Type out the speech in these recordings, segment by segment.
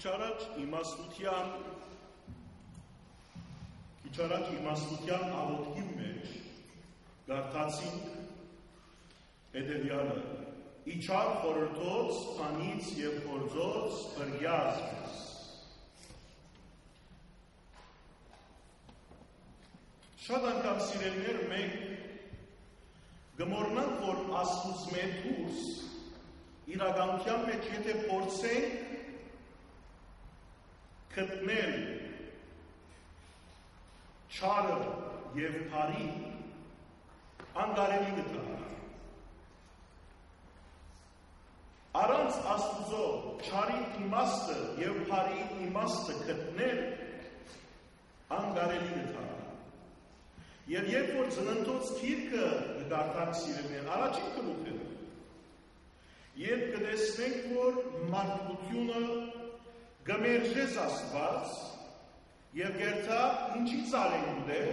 Քիչ առաջ իմաստության աղոթքի մեջ գարթացինք հետևյալը. իջար խորհրդոց, անից և գործոց բրյազ մեզ։ Շատ անգամ սիրելիներ մենք գմորնանք, որ Աստծուց մեր դուրս իրականության մեջ եթե փորձենք գտնել չարը և բարի անկարելի գտանք։ Առանց Աստուծո չարի իմաստը և բարի իմաստը գտնել անկարելի գտանք։ Եվ երբ որ ծննդոց գիրքը դարձանք սիրելիներ, առաջին գլուխը, երբ կտեսնենք, որ մարդկությունը գմերժեց Աստված և գերտա ինչից արենք է,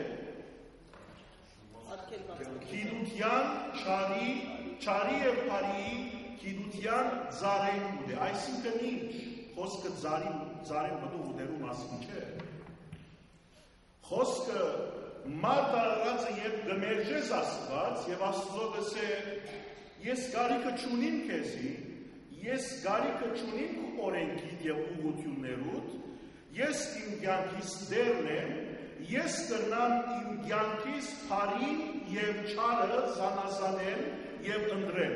գիտության, չարի և բարի գիտության ծարենք է, այսինքն ինչ, խոսքը ծարեն մտու ուտելու մասին չէ, խոսքը մարդ արարածը և գմերժեց Աստված և Աստծո դսե ես կարիքը չունիմ քեզի, ես կարիքը չունիմ օրենքիդ և ուղղություններուդ, ես իմ կյանքիս դերն եմ, ես կրնամ իմ կյանքիս բարին և չարը զանազանել և ընտրել։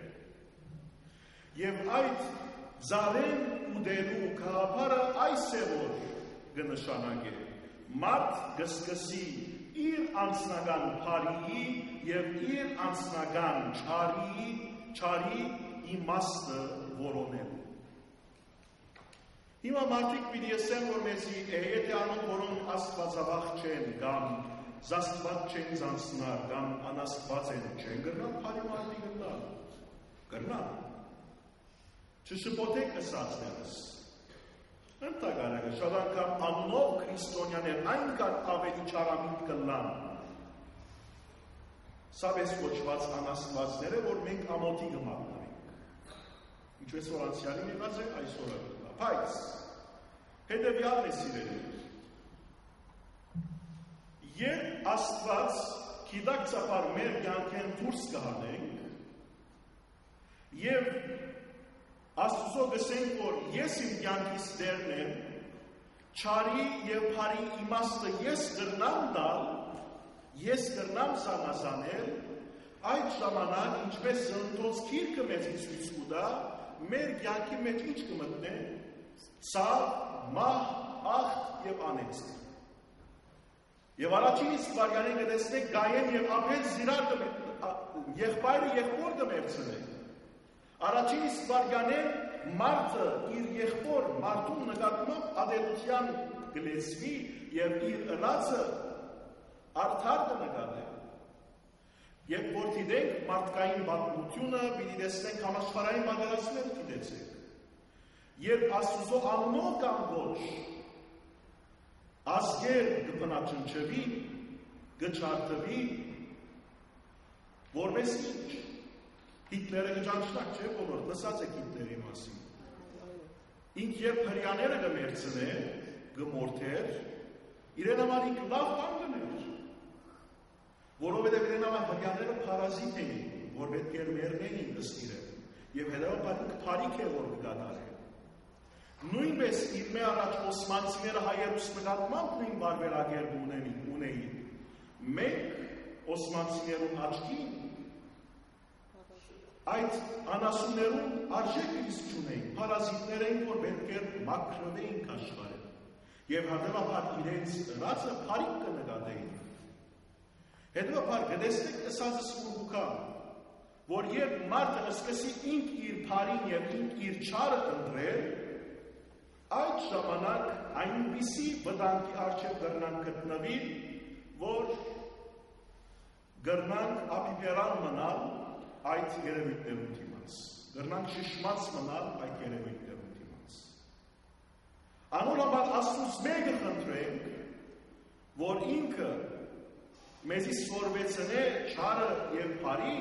Եվ այդ ծարեն ուտելու գաղափարը այս է որ կնշանակե։ Մարդ կսկսի իր անձնական բարիի և իր անձնական չարի իմաստը որոնել։ Հիմա մարդիկ պիտի ասեն, որ մեզի եթե անոնք, որոնք աստվածավախ չեն կամ զաստված չեն զանցնար կամ անաստված են չեն գրնալ, բարի մարդի գրնալ։ Չշպոտեք ըսածներս։ Ընդհակառակը շատ անգամ աննով քրիստոնյաներ այնքան ավելի չարամիտ կլան սավես կոչված անաստվածները, որ մենք ամոթի կմատնենք։ Ինչպես որ անցյալին եղած է, այսօր է։ Բայց հետևյալն է սիրելիներ։ Երբ Աստված գիտակցաբար մեր կյանքեն դուրս կհանենք եւ Աստծո գսենք, որ ես իմ կյանքիս դերն եմ, չարի և բարի իմաստը ես կրնամ տալ, ես կրնամ զանազանել, այդ ժամանակ ինչպես ծննդոց գիրքը մեզ ցույց կտա, մեր կյանքի մեջ ինչ կմտնե, ցավ, մահ, աղտ և անեծք։ Եվ առաջին իսկ վարյանը կտեսնեք Գայեն և Աբել զիրար եղբայրը եղբոր կմերցնեք։ Առաջին իսկ վարյանեն մարդը իր եղբոր մարդուն նկատմամբ ադելության գլեցվի և իր ըլացը արդար կնկատե։ Եվ որ դիտենք մարդկային պատմությունը, պիտի տեսնենք համաշխարհային պատերազմներ գիտեցեք։ Երբ Աստծո անունով կամ ոչ ազգեր կփնաչնչվի, կչարթվի, որպես ինչ։ Հիտլերը կճանչնակ չէ, բոլոր, լսած եք Հիտլերի մասին։ Ինք երբ հրյաները կմերցնե, կմորթեր, իրեն համար ինք լավ բան կներ, որովհետև իրեն համար հրյաները պարազիտ էին, որ պետք էր մերնեին ըստիրել, և հետևաբար ինք բարիք է որ կգադարել։ Նույնպես իր մե առաջ օսմանցիները հայերուս նկատմամբ նույն բարբերակերն ունեին, մենք օսմանցիներուն աչքին այդ անասուններուն արժեք իսկ չունեին, պարազիտներ էին, որ պետք էր մաքրվեին աշխարհին, և հետևաբար իրենց ըլացը բարիք կնկատեին։ Հետևաբար գտեսնեք ըսածս ուրբուքան, որ երբ մարդը սկսի ինք իր բարին և ինք իր չարը ընտրել, այդ ժամանակ այնպիսի վտանգի առջև կրնանք գտնվի, որ կրնանք ապիպերան մնալ այդ երևույթներուն դիմաց, կրնանք շշմած մնալ այդ երևույթներուն դիմաց։ Անոր համար Աստծուց մեկը խնդրենք, որ ինքը մեզի սորվեցնե չարը և բարի,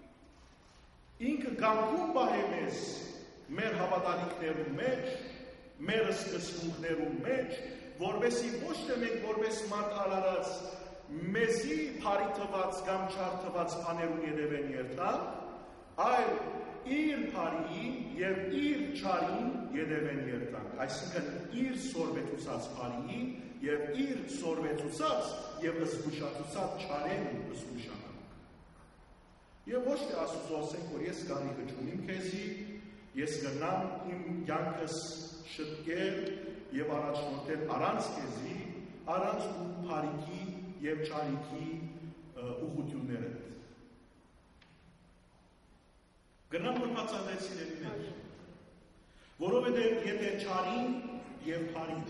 ինքը կանգուն պահե մեզ մեր հավատալիքներուն մեջ մեր սկզբունքներում մեջ, որովհետեւ ոչ թե մենք որպես մարդ արարած մեզի բարի թված կամ չար թված բաներուն յետևեն երթանք, այլ իր բարիին եւ իր չարին յետևեն երթանք, այսինքն իր սորվեցուցած բարիին եւ իր սորվեցուցած եւ զգուշացած չարեն զգուշանանք։ Եվ ոչ թե Աստծո ասենք, որ ես գարիքը չունիմ քեզի, ես գնամ իմ կյանքս շտկել եւ առաջնորդել առանց քեզի, առանց ու բարիքի եւ չարիքի ուղղությունները։ Գնամ որ բացատրեցին ելիներ, որովհետև եթե չարին եւ բարին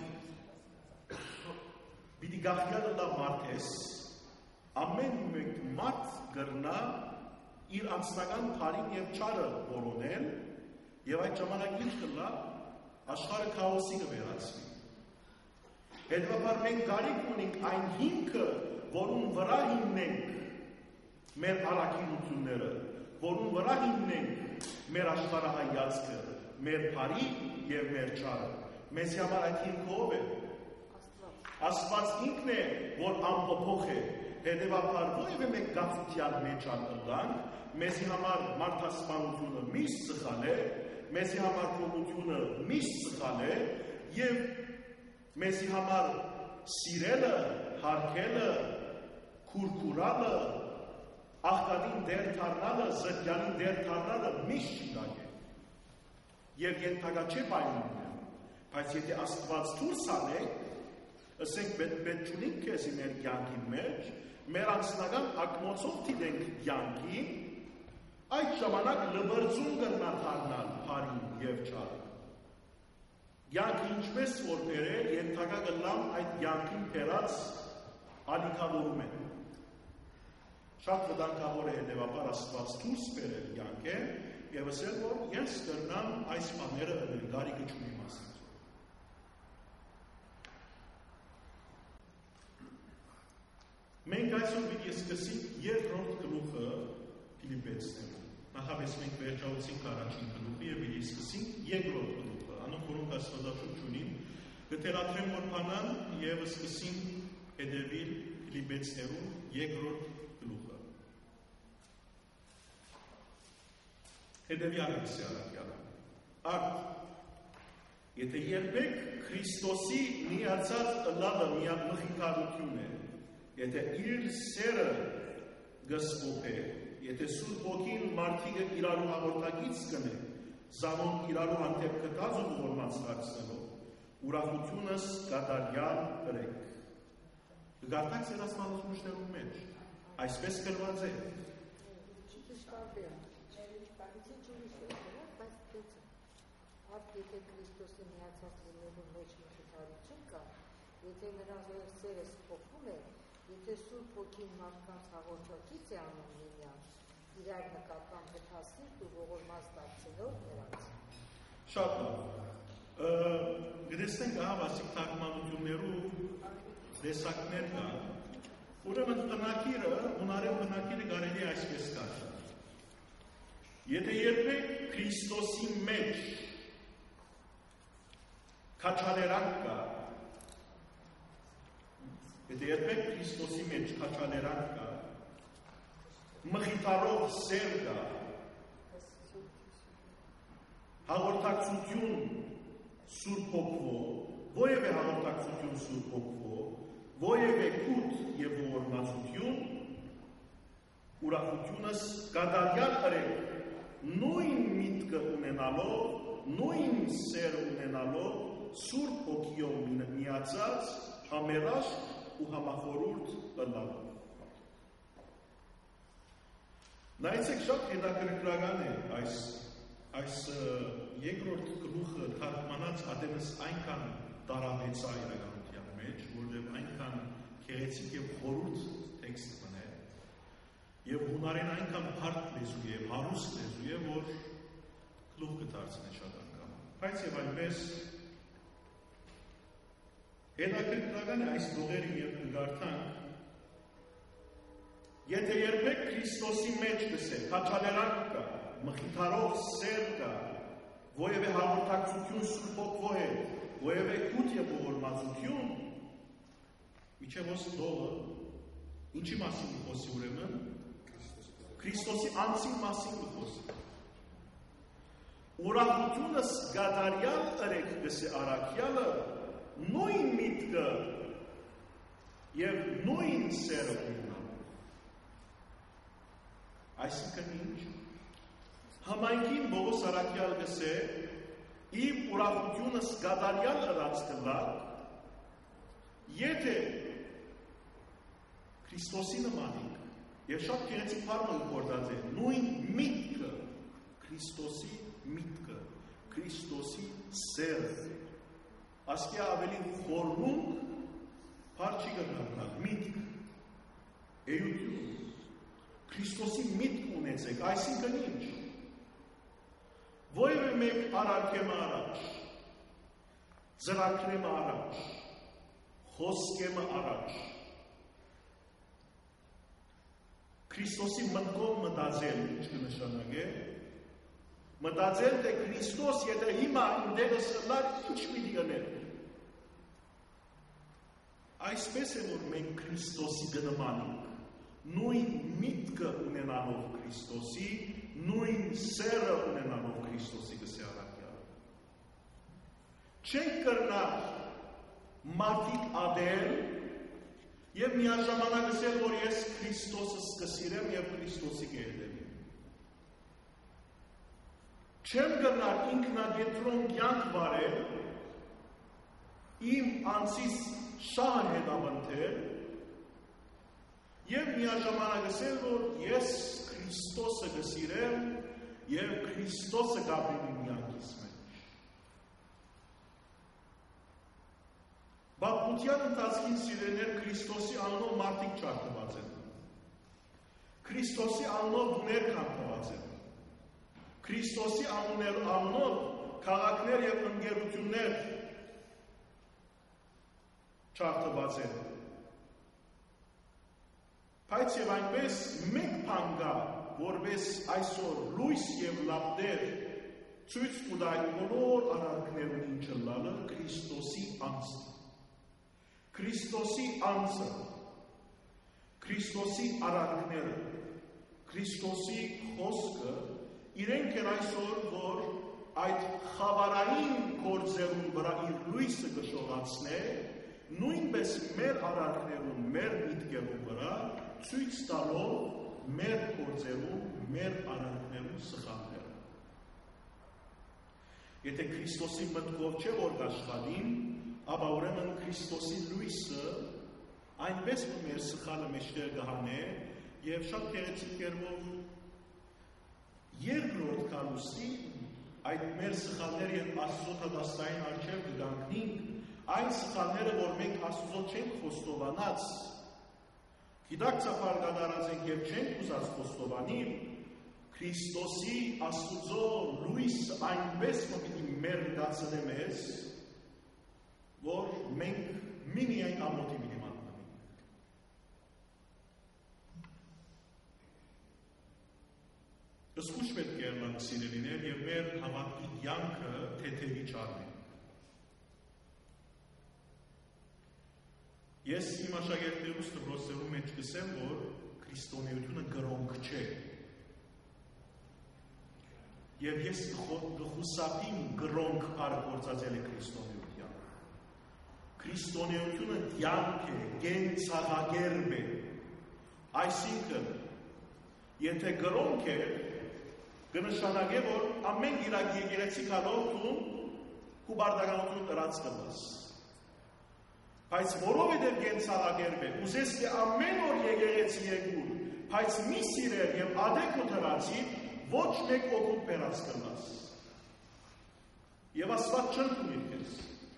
պիտի գաղտնիալը լավ մարդ ես, ամեն մեկ մարդ գրնա իր անձնական բարին եւ չարը որոնել եւ այդ ժամանակ ինչ կլա աշխարհը քաոսի կվերածվի։ Հետևաբար մենք կարիք ունենք այն հիմքը, որում վրա հիմնենք մեր առաքինությունները, որում վրա հիմնենք մեր աշխարհայացքը, մեր բարի եւ մեր չարը։ Մեզ համար այդ հիմքը ով է։ Աստված ինքն է, որ անփոփոխ է։ Հետևաբար ովևէ մեկ գաղտնիալ մեջ ալանք, մեզի համար մարդասպանությունը միշտ սխալ է, մեզի համար կողությունը միշտ սխալ է եւ մեզի համար սիրելը, հարգելը, քուրքուրալը, աղքատին դեր դառնալը, զտյանին դեր դառնալը միշտ շիգակ է։ Եվ ենթակա չէ պայմանները, բայց եթե Աստված դուրս անեք, ասենք պետք չունենք քեզ մեր կյանքի մեջ, մեր անձնական ակնոցով դիտենք կյանքի, այդ ժամանակ լվրձում կնա դառնալ բարին եւ չարը։ Կյանքը ինչպես որ բերե, ենթակա կլամ այդ կյանքին բերած ալիքավորում են։ Շատ վտանգավոր է հետևաբար Աստված դուրս բերել կյանքը եւ ասել, որ ես կրնամ այս բաները անել, գարիքը չունիմ Աստծո։ Մենք այսօր պիտի սկսենք երկրորդ գլուխը Ֆիլիպեցիներին։ Նախապես մենք վերջացրինք առաջին գլուխը եւ պիտի սկսենք երկրորդ գլուխը։ Անոնք որոնք աստվածաշունչ ունին, կթերաթրեմ որ բանան եւ սկսենք հետեւել Ֆիլիպեցիներուն երկրորդ գլուխը։ Հետեւյալ սարակյալը։ Արդ եթե երբեք Քրիստոսի միացած ըլլալը միակ մխիթարություն է, եթե իր սերը գսպոփ է, եթե Սուրբ Ոգին մարդիկը իրարու հաղորդակից կնե, զամոն իրարու հանդեպ կտած ու ողորմած դարձնելով, ուրախությունս կատարյալ կրեք։ Կգարտակ ձեր աստվածաշունչներում մեջ, այսպես գրված է։ Եթե Քրիստոսի միացած լինելու մեջ մխիթարություն կա, եթե նրանց սերը սփոփում է, եթե Սուրբ Ոգին մարդկանց հաղորդակից է անում միմյանց, իրար նկատմամբ հթասիրտ ու ողորմած դարձնող նրանց։ Շատ լավ։ Գտեսնենք ասիկ թարգմանություններու տեսակներ կա, ուրեմն բնակիրը, հունարեն բնակիրը կարելի այսպես կարդալ։ Եթե երբեք Քրիստոսի մեջ քաչալերանք կա, եթե երբեք Քրիստոսի մեջ քաչալերանք կա, մխիթարող սեր կա, հաղորդակցություն Սուրբ Հոգով, ովևէ հաղորդակցություն Սուրբ Հոգով, ովևէ կուտ եւ ողորմածություն, ուրախությունս կատարյալ կրեք, նույն միտքը ունենալով, նույն սեր ունենալով, Սուրբ Հոգիով միացած, համերաշտ ու համախորուրդ ըլլալով։ Նայեցեք շատ հետաքրքրական է այս երկրորդ գլուխը թարգմանած ադենս այնքան տարավեցա իրականության մեջ, որտեղ այնքան գեղեցիկ եւ խորհուրդ տեքստ մնա եւ հունարեն այնքան բարդ լեզու է, հարուստ լեզու է, որ գլուխը դարձնի շատ անգամ։ Բայց եւ այնպես հետաքրքրական է այս դողերը երբ կգարթանք, եթե երբեք Քրիստոսի մեջ կսեք, քաչալերանք կա, մխիթարող սեր կա, ովևէ հաղորդակցություն Սուրբ Հոգու հետ, որևէ կուտ եւ ողորմածություն միջևոս դողը ինչի մասին խոսի ուրեմն Քրիստոսի անձի մասին խոսի ուրախությունս գադարյալ ըրեք գսե արաքյալը նույն միտքը եւ նույն սերը ունենա այսինքն ինչ համայնքին Պողոս արաքյալ գսե իմ ուրախությունս գադարյալ ըրած կլա եթե Քրիստոսի նմանիկ եւ շատ գեղեցիկ բառը գործած է նույն միտքը Քրիստոսի միտքը Քրիստոսի սերը ասկի ավելի խորհուրդ բառ չի գտնալ միտք էություն Քրիստոսի միտք ունեցեք այսինքն ինչ որևէ մեկ արարքեմ առաջ ծրագրեմ առաջ խոսքեմ առաջ Քրիստոսի մտքով մտածել ինչ կնշանակե մտածել թե Քրիստոս եթե հիմա ինձ լար ինչ պիտի անել այսպես է որ մենք Քրիստոսի գնմանենք նույն միտքը ունենալով Քրիստոսի նույն սերը ունենալով Քրիստոսի գսե արաքյալը չենք կրնար մարդիկ ադել եւ միաժամանակ ասել որ ես Քրիստոսը կսիրեմ եւ Քրիստոսի կհետևեմ չեմ կրնար ինքնագետրոն կյանք վարել իմ անձիս շահ հետապնդել եւ միաժամանակ ասել որ ես Քրիստոսը կսիրեմ եւ Քրիստոսը կապրեմ իմ կյանքիս մեջ Բապուտյան ընթացքին սիրելիներ Քրիստոսի անունով մարդիկ չարթված են Քրիստոսի անունով դուներ քանդված են Քրիստոսի անունով քաղաքներ եւ ընկերություններ չարթված են Բայց եւ այնպես մեկ բան կա, որպես այսօր լույս եւ լապտեր ցույց կտա բոլոր արարքներուն ինչը լալը Քրիստոսի անձը։ Քրիստոսի անձը, Քրիստոսի արարքները, Քրիստոսի խոսքը իրենք են այսօր, որ այդ խավարային գործերուն վրա իր լույսը կշողացնե, նույնպես մեր արարքներուն, մեր միտքերուն վրա ցույց տալով մեր գործերում, մեր արարքներում սխալները։ Եթե Քրիստոսի մտքով չէ որ կաշխատին, ապա ուրեմն Քրիստոսի լույսը այնպես որ մեր սխալը մեջտեղ կհանե եւ շատ գեղեցիկ կերպով երկրորդ կալուսի այդ մեր սխալները եւ Աստծո դաստային արժեվ կգանքնենք այն սխալները որ մենք Աստծո չենք խոստովանած Գիտակցաբար կատարած ենք եւ չենք ուզած խոստովանել Քրիստոսի Աստծո լույս այնպես մտի մեր դասը մեզ որ մենք միմիայն ամոթի մի մատնենք Ըսկուշ պետք է լանք սիրելիներ եւ մեր հավատքի կյանքը թեթևի չառնենք Ես իմ աշակերտներուս դպրոցներում մեջ կսեմ, որ քրիստոնեությունը գրոնք չէ։ Եվ ես կխուսափիմ գրոնք արագործածել է քրիստոնեության։ Քրիստոնեությունը դյանք է, գենցաղագերբ է։ Այսինքն, եթե գրոնք է, կնշանակե, որ ամեն իրակ եկեղեցի կալով դու քու բարդականություն տրած կլաս։ Բայց որովհետև գենցաղագերբ է, ուզես թե ամեն օր եկեղեցի եկուր, բայց մի սիրեր եւ ադեք ու թրացի, ոչ մեկ օգուտ բերած կլաս։ Եվ Աստված չընդունի քեզ։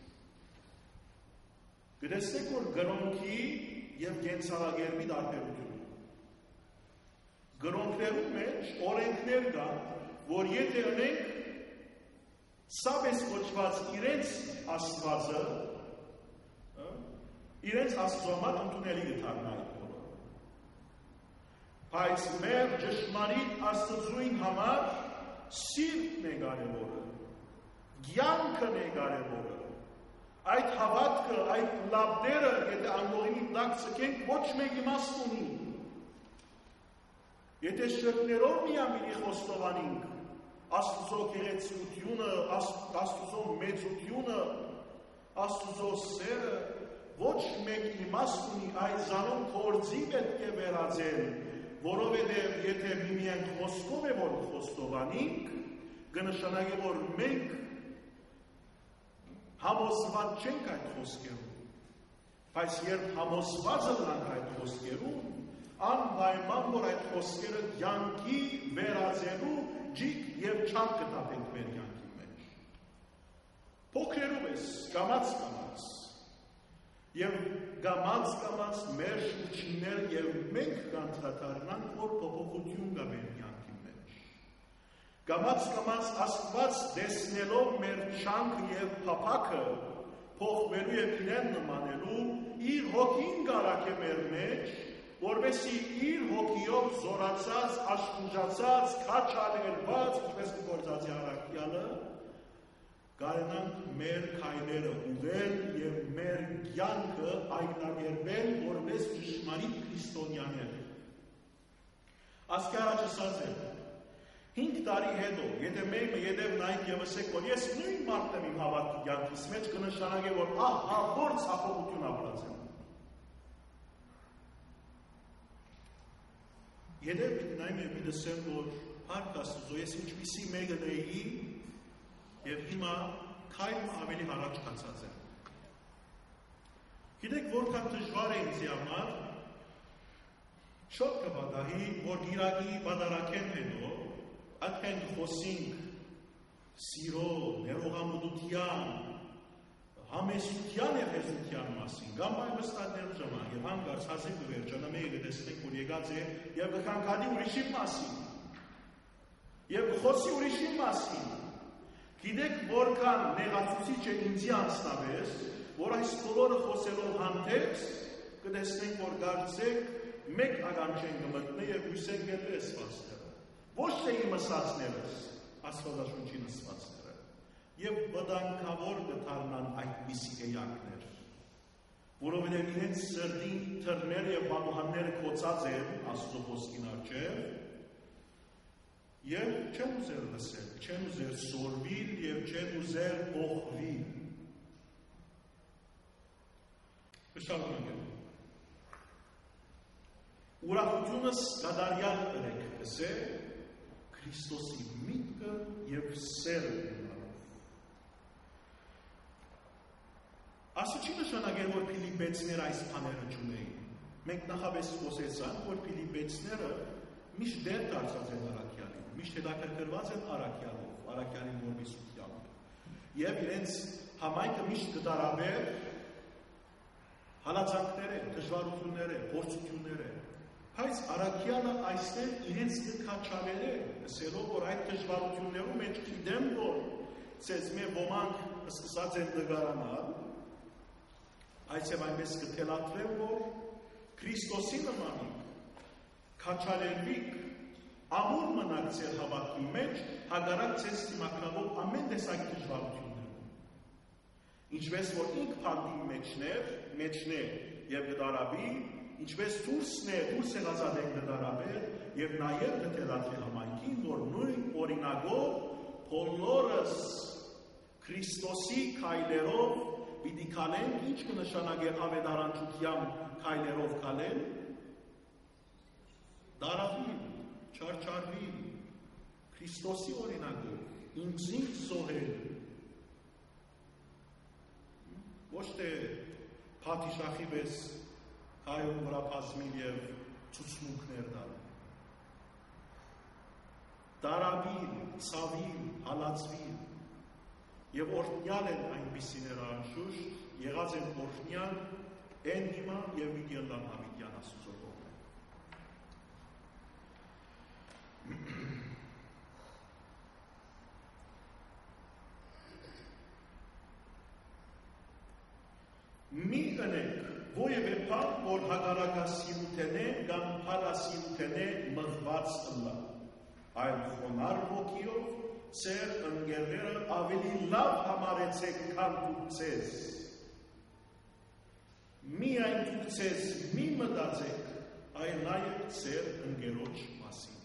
Գտեսեք որ գրոնքի եւ գենցաղագերբի տարբերությունը։ Գրոնքներում մեջ օրենքներ կա, որ եթե ունենք սաբես կոչված իրենց Աստվածը իրենց Աստծոմատ ընդունելի գտարն այդ բոլորը։ Բայց մեր ճշմարիտ Աստծույն համար սիրտն է կարևորը, կյանքն է կարևորը, Այդ հավատքը, այդ լաբդերը, եթե անգողինի տակ ցկենք, ոչ մեկ իմաստ ունի։ Եթե շրկներով միամիրի խոստովանենք, Աստուծո գեղեցկությունը, Աստուծո մեծությունը, Աստուծո սերը, ոչ մեկ իմաստ ունի, այդ զանոն գործի պետք է վերածել, որովհետև եթե միմյանք խոսքով է որ խոստովանենք, կնշանակի որ մենք համոզված չենք այդ խոսքերում, բայց երբ համոզված ենք այդ խոսքերում, անպայման որ այդ խոսքերը կյանքի վերածելու ջիկ և չափ կտապենք մեր կյանքի մեջ։ Փոքրերով ես, կամաց, և կամաց մեր շուրջիններ և մենք կանդրադառնանք, որ փոփոխություն կա մեր կյանքի մեջ։ Կամաց Աստված տեսնելով մեր չանքը և փափակը փոխվելու և իրեն նմանելու, իր հոգին կարակ է մեր մեջ, որպեսզի իր հոգիով զորացած, աշխուժացած, քաչալերված, ինչպես գործած է առաքյալը, կարենանք մեր քայլերը ուղղել և մեր կյանքը այլագերբել որպես ճշմարիտ քրիստոնյաներ։ Ասկարաճ ասած է, 5 տարի հետո, եթե մեկը ետև նայք և ասեք, որ ես նույն մարդն եմ իմ հավատքի կյանքիս մեջ, կնշանակի, որ ահա որ ցախողություն ապրած եմ։ Ետև նայմ եմ դսեմ, որ հարկ Աստուծո, ես ինչպիսի մեկն էի և հիմա քայլում ավելի առաջ կացած եմ։ Գիտեք, որքան դժվար է ինձ համար, շոտ կպատահի, որ գիրակի բադարակեն հետո, այդքան խոսինք սիրո, ներողամտության, համեսության և հեզության մասին, կամ այլ վստահներ ժամանակ, և հանգարց հազիվ կվերջանա մեկը տեսնենք, որ եկած է և կխանգադի ուրիշի մասին, և խոսի ուրիշի մասին, գիտեք որքան նեղացուցիչ է ինձի անձնապես, որ այս բոլորը խոսելով հանդեպս, կտեսնենք, որ կարծեք մեկ ագամ չեն կմտնե և հույսենք էլ էսվածները, ոչ թե իմ ասացներս, Աստվածաշունչի նսվածները, և վտանգավոր կդառնան այդպիսի էակներ, որովհետև իրենց սրտի թռները և պատուհանները կոծած են Աստծո խոսքին առջև, և չեն ուզեր լսել, չեն ուզեր սորվիլ և չեն ուզեր օխվիլ։ Շարունակեմ։ Ուրախությունս կատարյալ կրեք կսե Քրիստոսի միտքը և սերը ունենալով։ Ասը չի նշանակել, որ Փիլիպեցիները այս բաները չունեին։ Մենք նախապես խոսեցանք, որ Փիլիպեցիները միշտ դեր դարձած են առաքյալին, միշտ հետաքրքրված են առաքյալով, առաքյալի որպիսությամբ։ Եվ իրենց համայնքը միշտ կդարաբեր հալածանքները, դժվարությունները, փորձությունները։ Բայց առաքյալը այստեղ իրենց կքաչալեր է, ասելով, որ այդ դժվարություններում մեջ գիտեմ, որ ցեզ մեր ոմանք սկսած են դգարանալ, այս եւ այնպես կթելադրեմ, որ Քրիստոսի նմանիկ քաչալերվիկ ամուր մնաք ձեր հավատքի մեջ, հակառակ ձեզ դիմակայելով ամեն տեսակի դժվարություններում։ Ինչպես որ ինք փանդի մեջներ եւ գդարաբի, ինչպես դուրս եղածադեն գդարաբեր եւ նաեւ կթելադրի համայնքին, որ նույն օրինակով բոլորս Քրիստոսի քայլերով պիտի քալենք, ինչ կնշանակի ավետարանչության քայլերով քալեն, դարավի, չարչարվի, Քրիստոսի օրինակով, ինքզին զոհել, ոչ թե փաթիշախի պես հայում վրա փազմիլ և ցուցմունքներ դալ, դարավիլ, ցավիլ, հալածվիլ, և օրհնյալ են այնպիսիներ անշուշտ, եղած են օրհնյալ են հիմա և վիգելլան հավիտյան Աստուծո կողմը։ Մի ընեք ովևէ բան, որ հակառակասիրութենե կամ փառասիրութենե մղված ըլլա, այլ խոնարհ ոգիով ձեր ընկերները ավելի լավ համարեցեք, քան դուք ձեզ, միայն դուք ձեզ մի մտածեք, այլ նաև ձեր ընկերոջ մասին։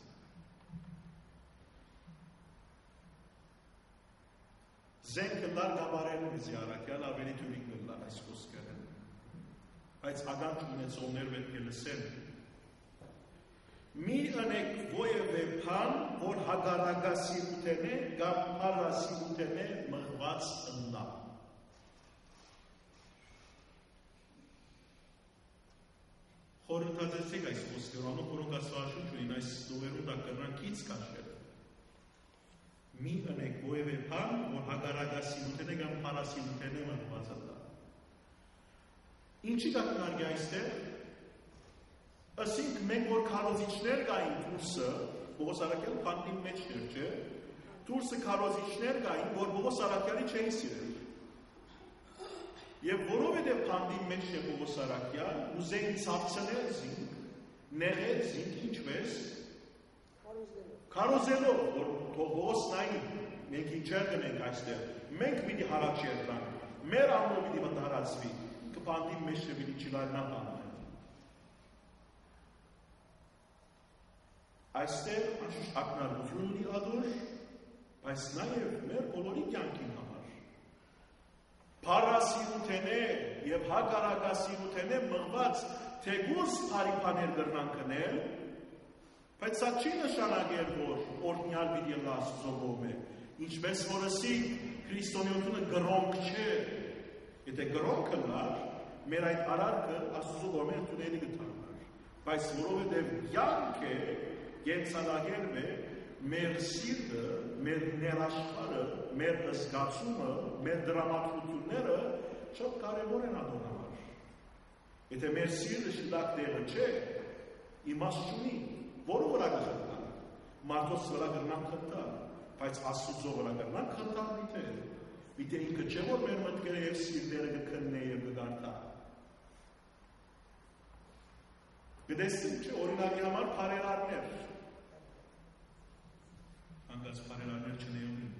Զենքը լար գավարելն է զիարակյալ ավելի թյուրիկ լար այս խոսքերը, բայց ագանջ ունեցողներ պետք է լսեն։ Մի ընեք ովևէ բան, որ հագարակասիրութեն է կամ փառասիրութեն է մղված ըննա։ Խորհրդածեցեք այս խոսքերով, որոնք Աստվածաշունչ ունին այս դուվերում դա կրնան քիչ կաշել։ Մի ընեք ովևէ բան, որ հագարակասիրութեն է կամ փառասիրութեն է մղված ըննա։ Ինչի դա կնարգի այստեղ։ Ասինք մենք որ քարոզիչներ կային դուրսը, Պողոս Արաքյալը փանդի մեջ էր, չէ՞։ Դուրսը քարոզիչներ կային, որ Պողոս Արաքյալի չէին սիրել։ Եվ որովհետև փանդի մեջ է Պողոս Արաքյալ, ուզեին ցածնել զինք, նեղել զինք, ինչպես քարոզելով, որ Պողոս նայի, մենք ինչեր կնենք այստեղ, մենք պիտի հարաճ երթանք, մեր անունը պիտի վտարացվի, կփանդի մեջ է պիտի չլայնա բանը։ Այստեղ անշուշտ ակնարկություն ունի ադոր, բայց նաև մեր բոլորի կյանքի համար։ Փառասիրութեն է եւ հակառակասիրութեն է մղված թեկուզ բարիփաներ կրնան կնել, բայց սա չի նշանակել, որ օրհնյալ պիտի լա Աստծո կողմէ, ինչպես որ ասի քրիստոնեությունը գրոնք չէ։ Եթե գրոնքը լար, մեր այդ արարքը Աստծո կողմէ տունելի կդառնար, բայց որովհետեւ կյանք է կենցանագերում է մեր սիրտը, մեր ներաշխարը, մեր զգացումը, մեր դրամատուրգությունները շատ կարևոր են ադոր համար։ Եթե մեր սիրտը շտակ տեղը չէ, իմաստ չունի, որը վրա կխնդան, մարդոց վրա կրնան խնդան, բայց Աստծո վրա կրնան խնդան միտեղ ինքը չէ, որ մեր մտքերը և սիրտերը կքննե և կգարտա։ Գտեսին չէ, օրինակի համար փարերարներ, անգած փարերարներ չնեյոնին,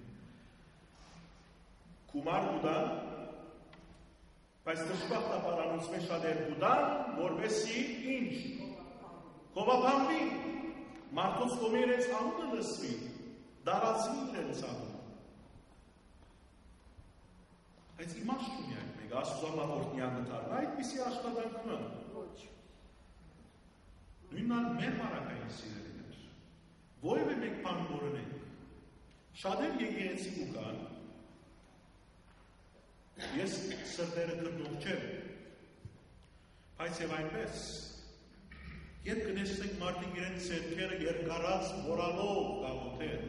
կումար ուդան, բայց դժբախտաբարանուց մեջ շատեր ուդան, որպեսի ինչ, հովապանվի, մարդոց կոմի իրենց անունը լսվի, դարացվի իրենց անունը։ Այս իմաստ չունի այդ մեկ, Աստուծամա օրհնյալ գտարն, այդպիսի աշխատանքն է։ Նույնն մեր մարակային սիրելիներ, որևէ մեկ բան որոնենք, շատեր եկեղեցի կան, ես սրտերը կրնող չեմ, բայց և այնպես, երբ կնեսնենք մարդիկ իրենց սերքերը երկարած որալով կաղոթեն,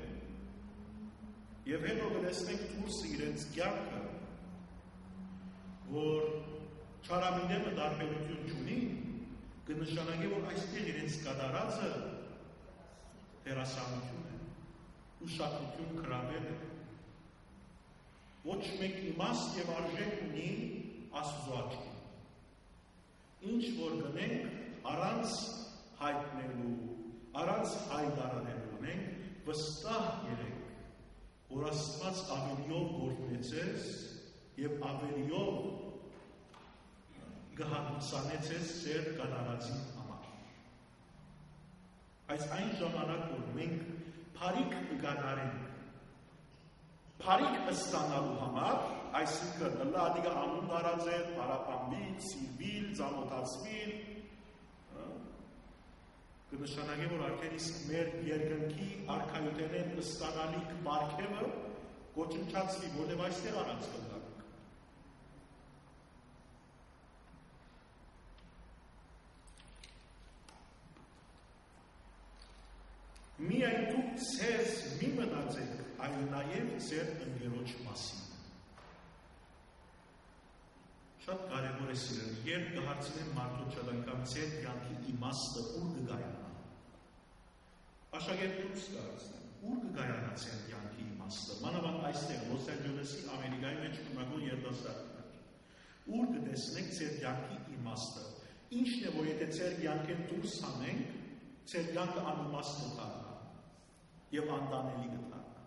և հետո կնեսնենք դուրսը իրենց կյանքը, որ չարամիդեմը դարբերություն չունի, կնշանակի, որ այստեղ իրենց կատարածը դերասանություն է, ուշադրություն կրավել է։ Ոչ մեկ իմաստ և արժեք ունի Աստծո աչքին։ Ինչ որ գնենք առանց հայտնելու, առանց հայտարարելու ունենք, վստահ եղեք, որ Աստված ավելիով գործունեցես և ավելիով կհանդուսանեցես ձեր կատարածի համար։ Այս այն ժամանակ, որ մենք փարիք կկատարենք, փարիք ստանալու համար, այսինքն լադիգա անուն դարաձեր, պարապանվիլ, սիրվիլ, ծանոթացվիլ, կնշանակի, որ արդեն իսկ մեր երկնքի արքայութենեն ստանալիք բարգևը կոչնչացվի, որտև այստեղ առանց կլանք։ Միայն դուք ձեզ մի մտածեք, այլ նաև ձեր ընկերոջ մասին։ Շատ կարևոր է սիրել, երբ կհարցնեն մարդոց շատ անգամ ձեր կյանքի իմաստը ուր կգայանա։ Աշակերտուց կհարցնեն, ուր կգայանա ձեր կյանքի իմաստը։ Մանավանդ այստեղ Լոս Անջելեսի Ամերիկայի մեջ կունակոն երդասարտներ։ Ուր կտեսնեք ձեր կյանքի իմաստը։ Ինչն է, որ եթե ձեր կյանքեն դուրս հանենք, ձեր կյանքը անիմաստ կդառնա և անդանելի կդառնա։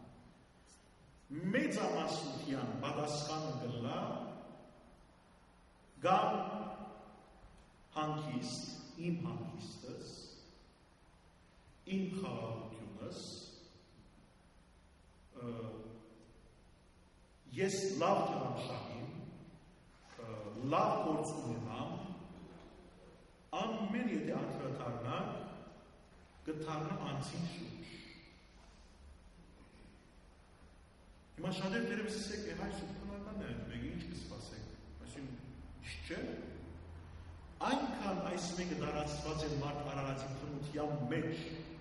Մեծամասնության պատասխանը կլա կամ հանգիստ, իմ հանգիստս, իմ խաղաղությունս, ես լավ ճանաչեմ, լավ գործ ունենամ, ամեն եթե անդրադառնանք, կդառնա անձին շուրջ։ Հիմա շատեր դերևս ասեք, հայ սուբհանալլահն է, մեկ ինչ կսպասենք, այսինքն չէ։ Այնքան այս մեկը դարացված է մարդ Արարածի քննության մեջ,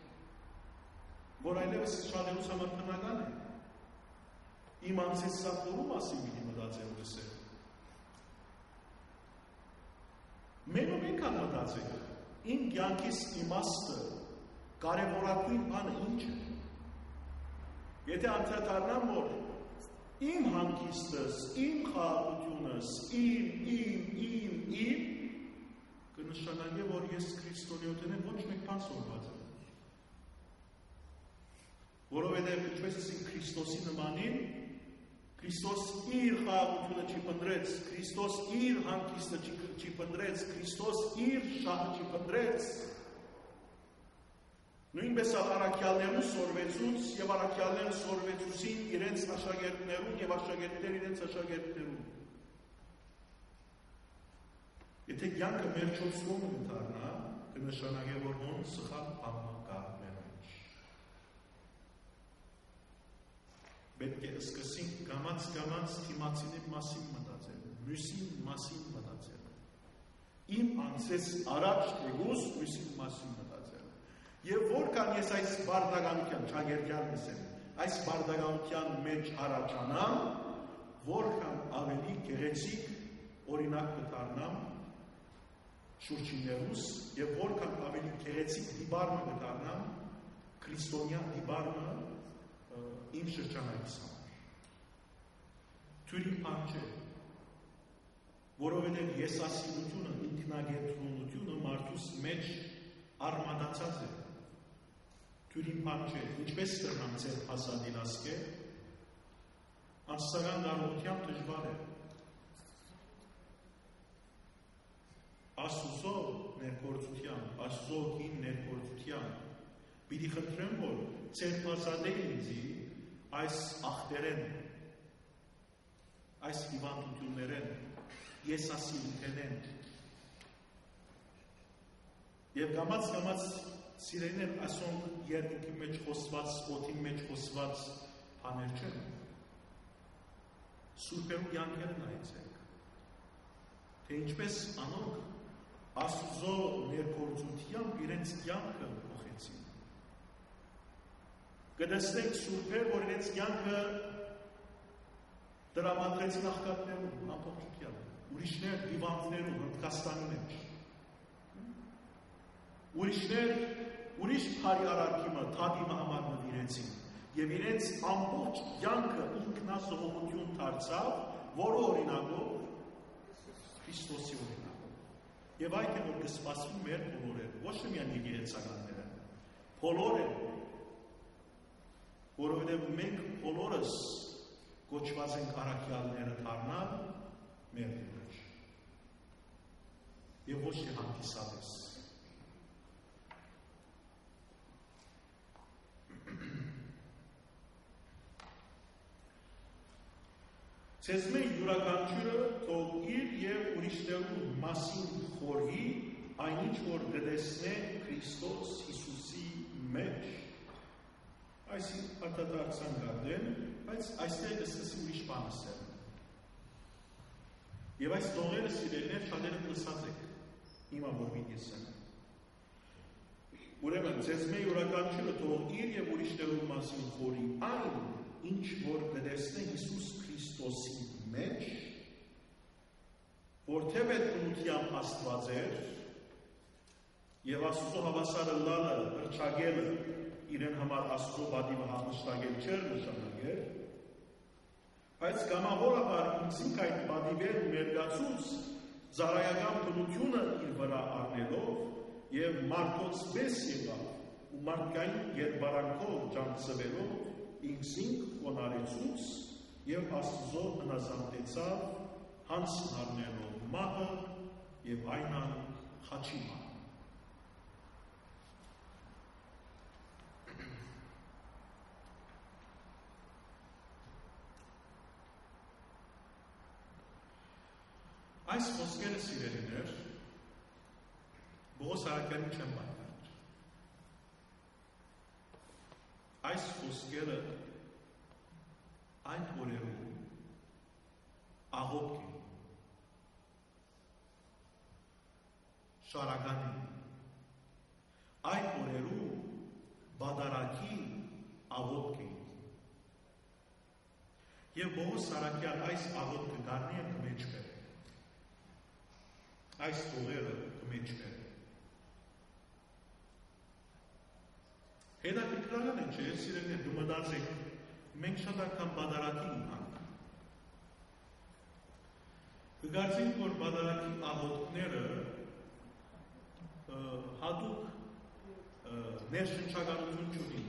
որ այլևս շատերուց համար բնական է։ Իմ անձից սա որու մասին պիտի մտածել ու լսել։ Մենք մտածենք, իմ կյանքիս իմաստը կարևորագույն բանը ինչ է։ Եթե անդրադառնամ, որ իմ հանգիստս, իմ խաղաղությունս, իմ, կնշանակե, որ ես քրիստոնեոտենեն ոչ մեկ բան սորված եմ։ Որովհետև ինչպես ասենք Քրիստոսի նմանին, Քրիստոս իր խաղաղությունը չի փնտրեց, Քրիստոս իր հանգիստը չի փնտրեց, Քրիստոս իր շահը չի փնտրեց։ Նույնպես առաքյալներն սորվեցուց եւ առաքյալները սորվեցուցին իրենց աշակերտներուն եւ աշակերտները իրենց աշակերտներուն։ Եթե կյանքը մեր չոցում դառնա, կնշանակե, որ ոնց սխալ բան կա մեր մեջ։ Պետք է սկսենք գամած թիմացիների մասին մտածել, մյուսի մասին մտածել։ Իմ անձես առաջ թեգուս մյուսի մասին մտածել։ Եվ որքան ես այս բարդականության, ճագերտյան եմ, այս բարդականության մեջ առաջանամ, որքան ավելի գեղեցիկ օրինակ կդառնամ շուրջիներուս եւ որքան ավելի գեղեցիկ դիբարմը կդառնամ քրիստոնյա դիբարմը իմ շրջանակիս համար։ Թույլ անջե, որովհետև եսասիրությունը, ինքնագետրոնությունը մարդուս մեջ արմատացած է։ Թույլ անջե, ինչպես կրնամ ձեր հասանին ասկե, անստական դառնությամբ դժվար է։ Աստուծո ներկործության, Աստուծո գին ներկործության, պիտի խնդրեմ, որ ցերպասադեն ինձի այս ախտերեն, այս հիվանդություններեն, եսասիրութենեն, եւ գամած սիրեներ ասոնք երկինքի մեջ խոսված, օդի մեջ խոսված բաներ չեն։ Սուրբերու կյանքերը նայեցեք, թե ինչպես անոնք Աստուծո ներկործությամբ իրենց կյանքը փոխեցին։ Կտեսնենք սուրբեր, որ իրենց կյանքը դրամատրեցին աղքատներում, ամբողջությամբ, ուրիշներ հիվանդներում, Հնդկաստանի մեջ։ Ուրիշներ, ուրիշ բարի արարքիմը, թադիմը համար նվիրեցին, եւ իրենց ամբողջ կյանքը ինքնասողողություն դարձավ, որը օրինակով Քրիստոսի օրինակ։ Եվ այդ է, որ կսպասվում մեր բոլորեր, ոչ թե միայն եկեղեցականները, բոլորը, որովհետև մենք բոլորս կոչված ենք առաքյալները դառնալ մեր մեջ։ Եվ ոչ թե հանդիսատես։ Ձեզ մեր յուրաքանչյուրը թող իր եւ ուրիշներու մասին խորհի, այնինչ որ կտեսնե Քրիստոս Հիսուսի մեջ։ Այս արտադարձան գարդեն, բայց այստեղ կսկսի ուրիշ բան ասել։ Եվ այս տողերը սիրելներ շատերը լսած եք, հիմա որ պիտի ասեմ։ Ուրեմն, ձեզ մեր յուրաքանչյուրը թող իր եւ ուրիշներու մասին խորհի, այն ինչ որ կտեսնե Հիսուս Քրիստոսի մեջ, որ թե պետքնությամբ Աստված էր, եւ Աստծո հավասարը լալը, հրճագելը, իրեն համար Աստծո բադիվը համշտագել չէր նշանակել, բայց կամավորաբար ինքնին այդ բադիվեր ներկացուց զարայական բնությունը իր վրա առնելով եւ մարդոց վես եղավ ու մարդկային երբարանքով ջանցվելով ինքնին խոնարեցուց եւ Աստծո հնազանդեցավ հանց առնելով մահը եւ այնան խաչի մահ։ Այս խոսքերը սիրելիներ Պողոս Արաքյալին չեն պատմել։ Այս խոսքերը այն օրերում աղոթք են, շարական են, այն օրերում բադարակի աղոթք են։ Եվ Պողոս Արաքյալ այս աղոթքը գարնի է կմեջ կեր։ Այս տողերը կմեջ կեր։ Հետաքրքրական է, չէ՞, սիրելիներ, դու մտածեք, մենք շատ անգամ բադարակի ունենք։ Կգարձենք, որ բադարակի աղոթքները հատուկ ներշնչականություն չունին։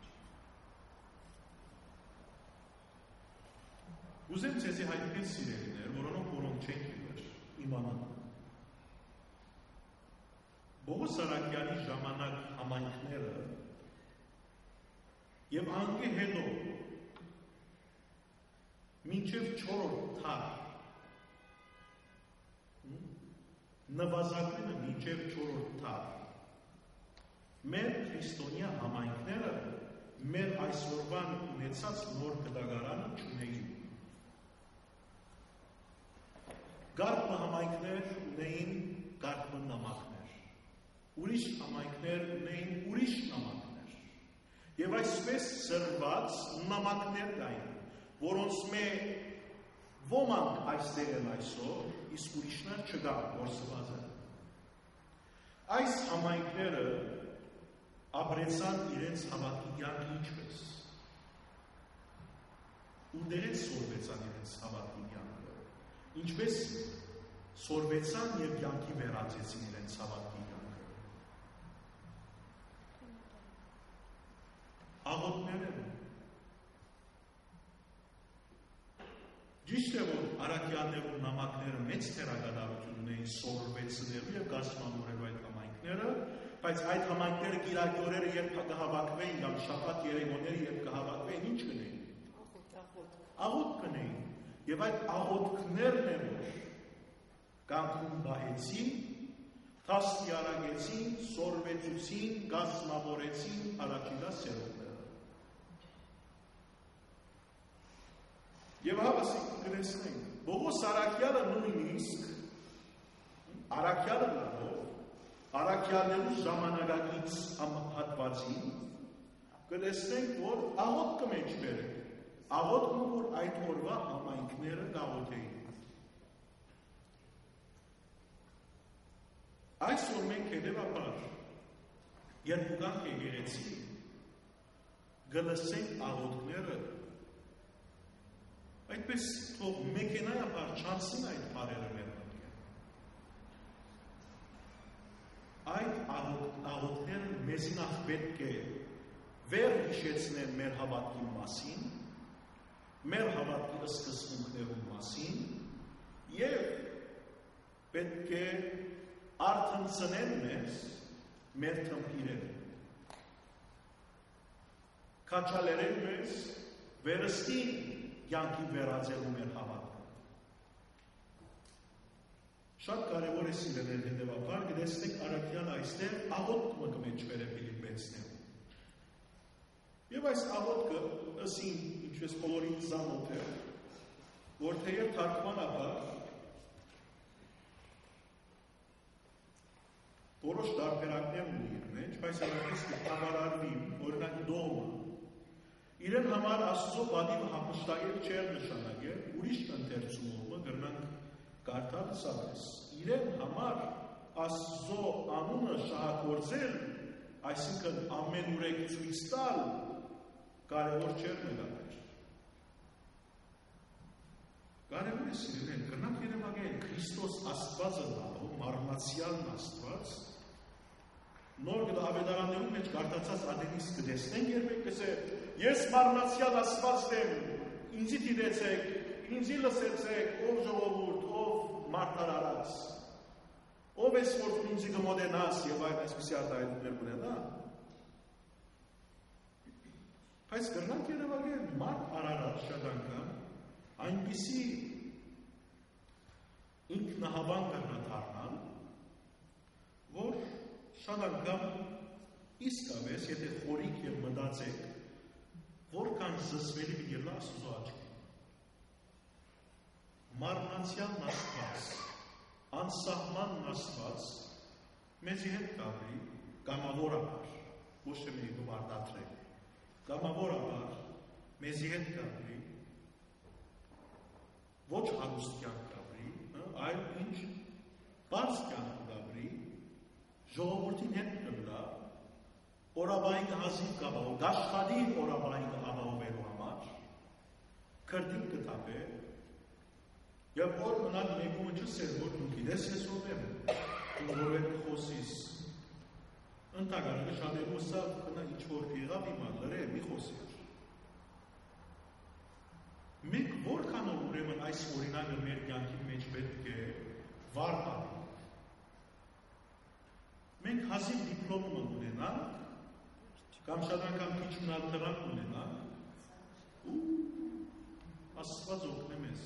Ուզեմ ձեզի հայտնել սիրելիներ, որոնք չեն գիտեր, իմանան։ Պողոս Արաքյալի ժամանակ համայնքները եւ անգե հետո մինչև 4-րդ թար նվազագույնը մինչև 4-րդ թար մեր քրիստոնյա համայնքները մեր այսօրվան ունեցած նոր գդագարանը չունեին։ Գարկ համայնքներ ունեին գարկ նամակներ, ուրիշ համայնքներ ունեին ուրիշ նամակներ, եւ այսպես սրված նամակներ կային, որոնց ոմանք այստեղ են այսօր, իսկ ուրիշներ չկան, որ սված են։ Այս համայնքները ապրեցան իրենց հավատքի կյանքը ինչպես, ու դերից սորվեցան իրենց հավատքի կյանքը, ինչպես սորվեցան եւ կյանքի վերածեցին իրենց հավատքի կյանքը։ Աղոթներ են։ Ճիշտ է, որ Արաքյալներու նամակները մեծ թերագադարություն ունեին սորվեցնելու եւ գասմանորելու այդ համայնքները, բայց այդ համայնքները կիրակի օրերը երբ կհավաքվեին կամ շաբաթ երեկոները երբ կհավաքվեին, ինչ կնեին։ Աղոթք կնեին։ Եվ այդ աղոթքներն են, որ կյանքում բահեցին, թասի արագեցին, սորվեցուցին, գասմավորեցին առաջիկա սերունդները։ Եվ հավասիկ կգրեսնենք, Պողոս Արաքյալը նույնիսկ, Արաքյալը լավ, Արաքյալներու ժամանակակից հատվածին, կգրեսնենք, որ աղոթքը մեջ բերեք, աղոթքը, որ այդ օրվա համայնքները կաղոթեին։ Այսօր մենք հետևաբար, երբ ուղանք եկեղեցի, գլսենք աղոթքները, այդպես թող մեքենայաբար չանցին այդ բարերը մեր մտքեր։ Այդ աղոթքները մեզ նախ պետք է վեր հիշեցնեն մեր հավատքի մասին, մեր հավատքի սկզբունքներու մասին եւ պետք է արթնցնեն մեզ մեր թմբիրերը։ Քաչալերեն մեզ վերստին կյանքի վերածելու մեր հավատքը։ Շատ կարևոր է սիրելիներ հետևաբար, գտեսնեք Արաքյալը այստեղ աղոթքը կմեջ բերե Ֆիլիպպեցներում։ Եվ այս աղոթքը ըսին, ինչպես բոլորին ծանոթ է, որ թեև թարգմանաբար որոշ տարբերակներ ունի իր մեջ, բայց այնպես կհավարարվի, օրինակ դողը, իրեն համար Աստծո պատիվը հապշտակել չէր նշանակել, ուրիշ ընթերցումով գրնանք կարդալ սավես։ Իրեն համար Աստծո անունը շահագործել, այսինքն ամենուրեք ցույց տալ, կարևոր չէր նկատել։ Կարևոր է սիրել, գրնանք երևակել Քրիստոս Աստվածը լավ, մարմնացյալն Աստված, նոր ավետարաններում մեջ կարդացած ադենիս կտեսնենք, երբ եք կսե, ես մարմնացյալ Աստվածն եմ, ինձի դիտեցեք, ինձի լսեցեք, ով ժողովուրդ, ով մարդարարած, ով ես որ ինձ ինձ կմոտենաս եւ այդ այսպիսի արտահայտություններ կունենա։ Բայց կրնանք երևակել մարդ արարած շատ անգամ այնպիսի ինքնահավան կրնաթարնան, որ շատ անգամ իսկապես, եթե խորիկ եւ մտածեք, որքան զսվելի մի ելնա Աստծո աչքին։ Մարմնացյալ Աստված, անսահման Աստված մեզի հետ կապրի կամավորաբար, ոչ թե մի գվարդատրել, կամավորաբար մեզի հետ կապրի, ոչ հարուստ կյանք կապրի, այլ ինչ բարձ կյանք կապրի, ժողովրդին հետ կմնա, օրաբային հազիվ կապահով, գաշխադի օրաբային ապահովելու համար, քրդիկ կտապե, եւ որ մնալ մեկումը չսեր, որ դու գիտես ես ով եմ, որ հետ խոսիս, ընդհանրապես շատերու սա կնա ինչ-որ եղավ հիմա, լրե, մի խոսիր։ Մենք որքանով ուրեմն այս օրինակը մեր կյանքի մեջ պետք է վար տանենք։ Մենք հազիվ դիպլոմ ունենանք, կամ շատ անգամ քիչ մնալ դրանք ունենանք, ու Աստված օգնե մեզ։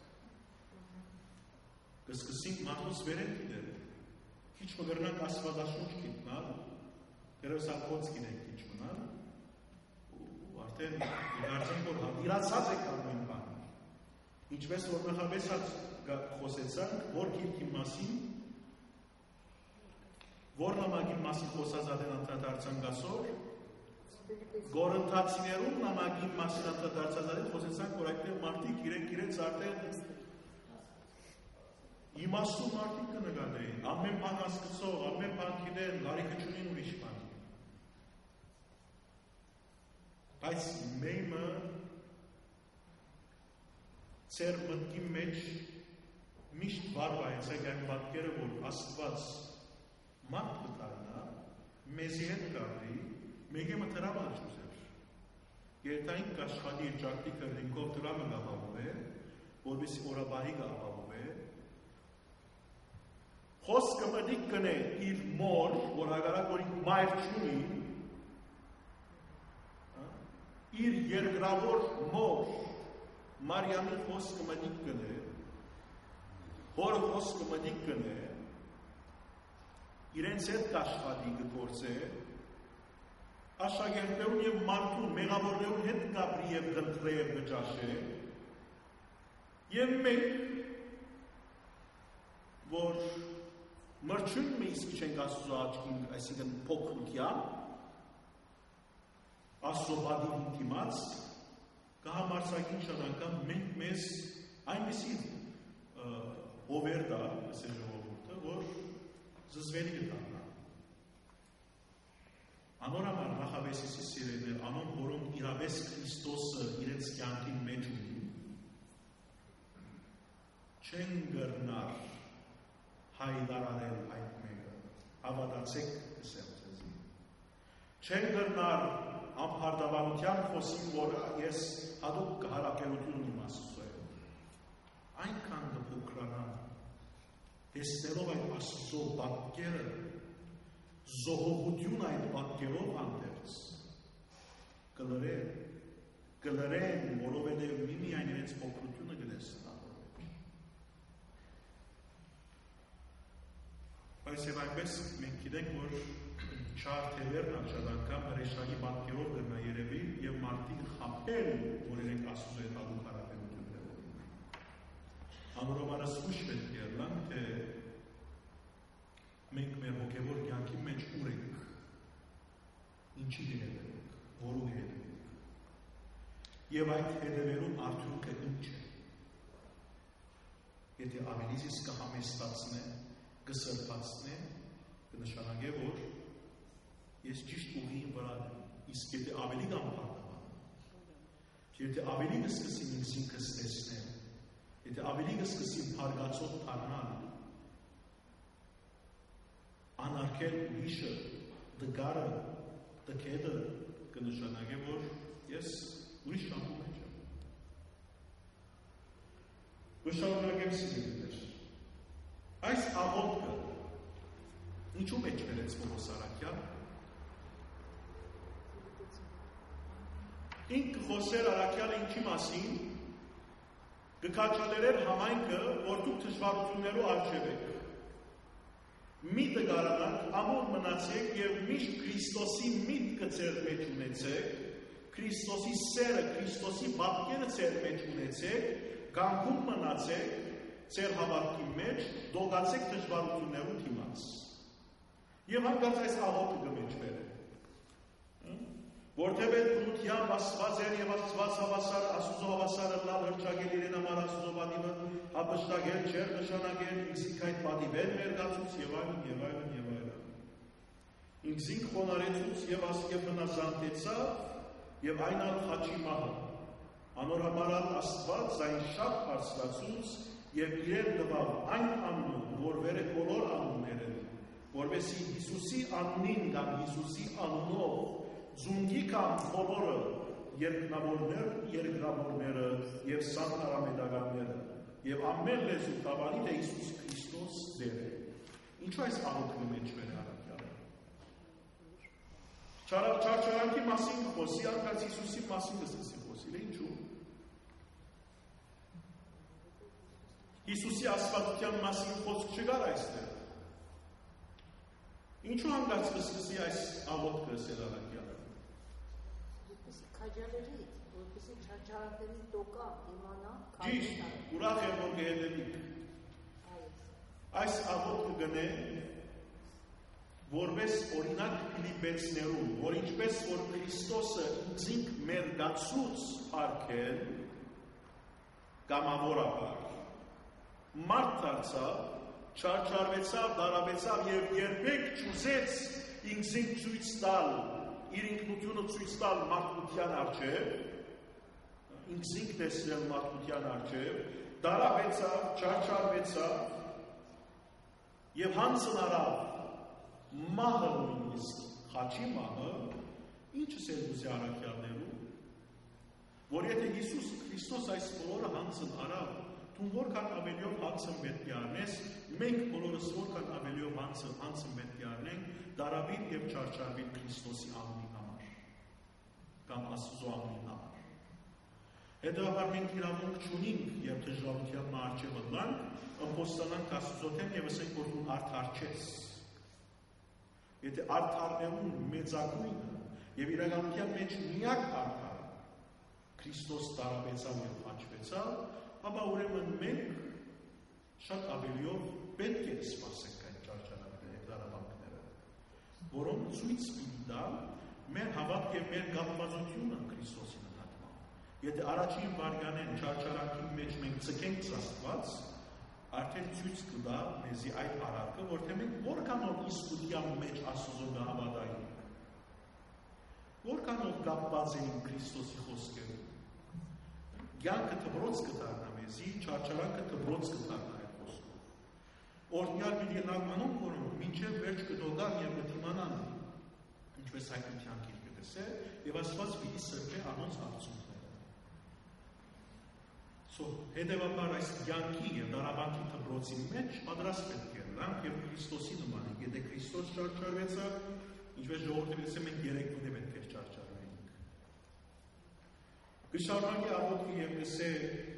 Կսկսենք մարդուս վերել գիտել, քիչ մգրնանք Աստվածաշունչ գիտնալ, դերևս ակոց գինենք քիչ մնալ, ու արդեն դարձենք, որ հանդիրացած եք ամեն բան։ Ինչպես որ նախապես խոսեցանք, որ գիրքի մասին, որ նամակի մասին խոսած ադեն անդրադարձանք ասոր, Գորընթացիներում նամակի մասին անդրադարձած ադեն խոսեցանք, որ այդտեղ մարդիկ իրենց արդեն իմաստու մարդիկ կնկատեին, ամեն բան հասկացող, ամեն բան գիտեն, կարիքը չունին ուրիշ բան։ Բայց մեմը ծեր մտքի մեջ միշտ վարվայեցեք այն պատկերը, որ Աստված մարդ կտարնա, մեզի հետ կապրի, մեկ եմը տրամը չուզեր։ Երթային կաշխանի իր ճակտի կրնինքով տրամը գապավոր է, որովհետեւ օրաբահի գապավոր է, խոսքը մտիկ կնե իր մոր, որ հագարակ որ մայր չունի, իր երկրավոր մոր, Մարիամի խոսքը մտիկ կնե, հորը խոսքը մտիկ կնե, իրենց հետ կաշխատի կգործե, աշակերտներուն եւ մարդուն, մեղավորներուն հետ կապրի եւ գտնվի եւ գճաշե, եւ մենք, որ մրջուն մի իսկ չենք Աստծո աչքին, այսինքն փոքրության, Աստծո բադին դիմաց, կհամարցակին շատ անգամ մենք մեզ այնպիսի հովերդա, ասել ժողովուրդը, որ զզվելի կտանա։ Անորամար նախավեսիսի սիրելներ, անոն որոնք իրավես Քրիստոսը իրենց կյանքին մեջ ունին, չեն գրնար հայդարարել այդ մեկը, հավատացեք կսեմ ձեզի։ Չեն գրնար ամփարտավանության խոսին, որ ես հատուկ կհարակերություն ունիմ Աստծոյ։ Այնքան կփոքրանան, տեսնելով այդ Աստծո պատկերը, զոհողություն այդ պատկերով հանդերձ, կլրեն, որովհետև միմիայն իրենց փոքրությունը գնեսնան։ Բայց եւ այնպես մենք գիտենք, որ չար թևերն շատ անգամ հրեշանի պատկերով գտնա երևի եւ մարդիկ խաբել, որ իրենք Աստծո հետ հատուկ հարաբերություններ ունեն։ Անորոմանս ուշ պետք է ելնանք, թե մենք մեր հոգևոր կյանքի մեջ ուր ենք, ինչի հետևենք, որու հետևենք։ Եվ այդ հետևերում արդյունքը ինչ է։ Եթե ավելի զիս կհամեստացնե, կսրբացնե, կնշանակե, որ ես ճիշտ ուղիին վրա եմ, իսկ եթե ավելի կամպարտավան, եթե ավելի կսկսին ինքսինքս տեսնեմ, եթե ավելի կսկսին հարգացող դառնալ, անարգել ուրիշը, դգարը, դքեդը կնշանակե, որ ես ուրիշ շամպու մեջ եմ։ Շարունակեմ սիրելիներ։ Այս աղոթքը Ինչու մեջ վերեց Պողոս Արաքյան։ Ինքը խոսեր Արաքյալը ինչի մասին, կքաջալերեր համայնքը, որ դուք դժվարություններով առջև եք։ Միտը գարանանք, ամոն մնացեք և միշտ Քրիստոսի միտքը ձեր մեջ ունեցեք, Քրիստոսի սերը, Քրիստոսի պատկերը ձեր մեջ ունեցեք, կանգուն մնացեք ձեր հավատքի մեջ, դողացեք դժվարություններով դիմաց։ Եվ հանգած այս աղոթքը կմեջբեր է։ Որտև այդ բնությամբ Աստված էր և Աստված հավասար, Աստուծո հավասարը լավ հրճագել իրեն համար Աստուծո պատիվը, հապշտագել, չեր նշանագել, ինքզինք այդ պատիվեն մերգացուց և այլն, և այլն, և այլն։ Ինքզինք խոնարեցուց և ասկև մնազանտեցավ և այն ալ խաչի մահը։ Անոր համարալ Աստված այն շատ հարցրացուց և իրեն տվավ այն անուն, որ վեր է բոլոր անուններն, որովհետեւ Հիսուսի անունին կամ Հիսուսի անունով Զունգի կամ բոլորը երկրավորները և սանտարամետականները և ամեն լեզու տավանի թե Հիսուս Քրիստոս դեր է։ Ինչու այս աղոթքը մեջ մեր Արաքյալը։ Չարչարանքի մասին խոսի, անկած Հիսուսի մասին կսկսի խոսիլ է, ինչու։ Հիսուսի աստվածության մասին խոսք չկար այստեղ։ Ինչու անկած կսկսի այս աղոթքը ասել Արաքյալը։ Քաջալերի, որպեսզի չարչարանքների տոկա իմանա, Ճիշտ, ուրախ եմ որ կհետևիք։ Այս աղոթքը գնե որպես օրինակ Ֆիլիպեցներում, որ ինչպես որ Քրիստոսը ինքզինք մեր գացուց արգել կամավորաբար մարդ դարձավ, չարչարվեցավ, դարավեցավ և երբեք չուզեց ինքզինք ցույց տալ իր ինքնությունը ցույց տալ մարդկության առջև, ինքզինք տեսնել մարդկության առջև, դարավեցավ, չարչարվեցավ և հանցն արավ մահը նույնիսկ, խաչի մահը, ինչս է ուզի Արաքյալներում, որ եթե Հիսուս Քրիստոս այս բոլորը հանցն արավ, դու որքան ավելիով հանցն պետք է արնես, մենք բոլորս որքան ավելիով հանցն պետք է արնենք, դարավին և չարչարվին Քրիստոսի անունի համար, կամ Աստծո անունի համար։ Հետևաբար մենք իրավունք չունենք և դժվարության առջևը լանք, ըմբոստանանք Աստծոթեն և ասենք, որ դու արդար չես։ Եթե արդարներուն մեծագույնը և իրականության մեջ միակ արդարը Քրիստոս տարավեցավ և խաչվեցավ, ապա ուրեմն մենք շատ ավելիով պետք է սպասենք այդ ճարճարանքները, դարավանքները, որոնք ցույց պիտի տան մեր հավատք և մեր կապվածությունը Քրիստոսի նկատմամբ։ Եթե առաջին վարկանեն ճարճարանքի մեջ մենք ցկենք Աստված, արդեն ցույց կտա մեզի այդ արարքը, որտեղ մենք որքանով իսկության մեջ Աստծուն հավատայինք, որքանով կապված ենք Քրիստոսի խոսքերով։ Կյանքը դպրոց կդառնա մեզի, չարչարանքը դպրոց կդառնա այդ խոսքով։ Օրինակ պիտի նագմանում, որոնք մինչև վերջ կդոգան և կդիմանան, ինչպես հայտնության գիրքը գսե, և Աստված պիտի սրբե անոնց հարցումները։ Հետևաբար այս կյանքի և դարավանքի դպրոցի մեջ պատրաստ պետք է լանք և Քրիստոսի նմանենք։ Եթե Քրիստոս չարչարվեցավ, ինչպես ժողովուրդը ասեմ, մենք երեքունե պետք է չարչարվենք։ Կշարունակի աղոթքը և կսե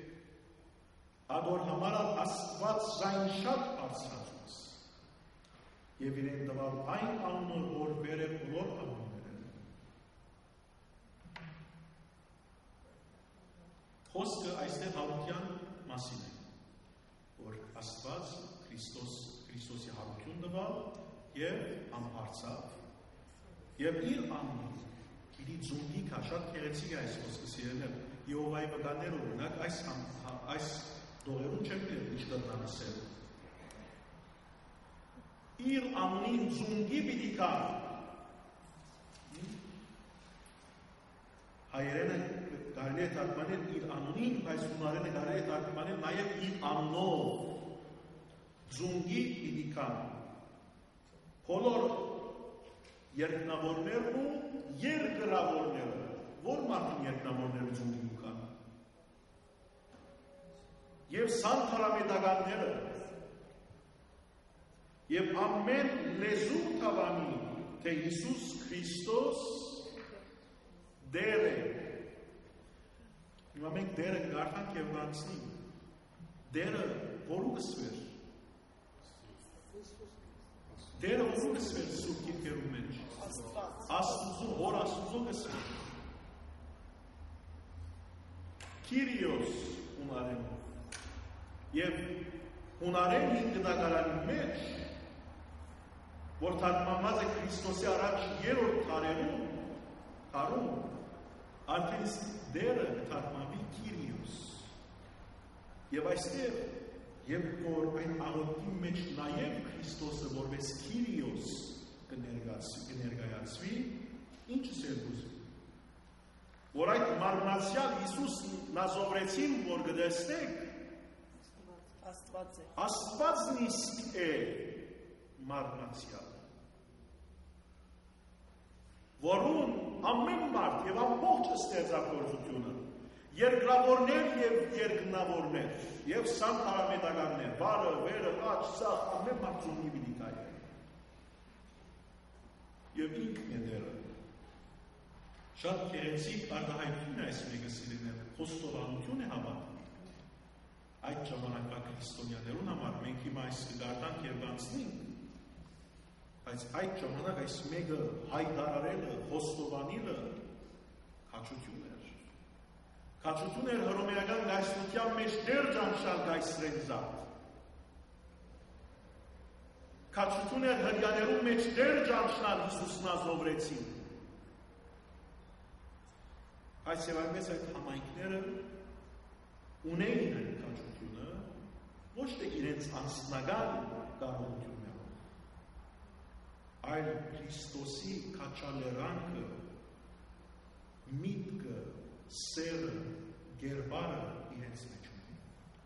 ադոր համարալ Աստված զայն շատ բարձրացուց և իրեն տվալ այն անունը, որ վեր է բոլոր անունները։ Խոսքը այստեղ հարության մասին է, որ Աստված Քրիստոսի հարություն տվալ և ամբարձավ և իր անունը իրի ձունգի կա, շատ քեղեցիկ է այս խոսքը սիրելիներ, Եհովայի վկաներ օրինակ այս դողերում չեմ կերտ ինչ կրնան ասել։ Իր անունին ձունգի պիտի կան։ Հայերենը կարելի է թարգմանել իր անունին, բայց հունարենը կարելի է թարգմանել նաև իր անունով ձունգի պիտի կան։ Բոլոր երկնավորներն ու երկրավորները, որ մարդին երկնավորները ձունգի կան։ Եվ սանտարամետականները Եվ ամեն լեզու թավանի, թե Հիսուս Քրիստոս դեր է։ Հիմա մենք դերը գարթանք և նանցնենք։ Դերը որու կսվեր։ Դերը որու կսվեր սուրբ գիրքերու մեջ։ Աստուծո, հոր Աստուծո կսվեր։ Քիրիոս հունարենով։ Եվ հունարեն 5 դագարանի մեջ, որ թարգմանված է Քրիստոսի առաջ 3-րդ դարում, արդեն դերը թարգմանվի Քիրիոս։ Եվ այստեղ, երբ որ այն աղոթքի մեջ նաև Քրիստոսը որպես Քիրիոս կներկայացվի, ինչս է ուզում։ Որ այդ մարմնացյալ Հիսուսն նազովրեցին, որ գտեսնեք, Աստվածն իսկ է մարմնացյալ, որում ամեն մարդ և ամբողջ ստեղծագործությունը, երկրավորներ և երկնավորներ, և սան պարամետականներ, վարը, վերը, աջ, սաղ, ամեն մարդ զունի վիդիկայ է։ Եվ ինքն է դերը։ Շատ կեղեցիկ արտահայտություն է այս մեկը սիրինել, խոստովանություն է հավատում։ Այդ ժամանակվա քրիստոնյաներուն համար մենք հիմա այս գարտանք և բանցնենք, բայց այդ ժամանակ այս մեկը հայտարարելը, խոստովանիլը քաջություն էր։ Քաջություն էր հռոմեական գայսրության մեջ դեր ճանչալ գայսրեն զատ։ Քաջություն էր հրյաներուն մեջ դեր ճանչնալ Հիսուսն ազովրեցին։ Այս և այնպես այդ համայնքները ունեին այդ քաջությունը, ոչ թե իրենց անձնական կարողություններով, այլ Քրիստոսի քաջալերանքը, միտքը, սերը, գերբարը իրենց մեջ ունի։